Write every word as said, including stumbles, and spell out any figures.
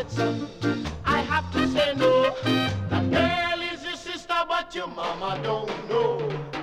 gets up, I have to say no. That girl is your sister, but your mama don't know.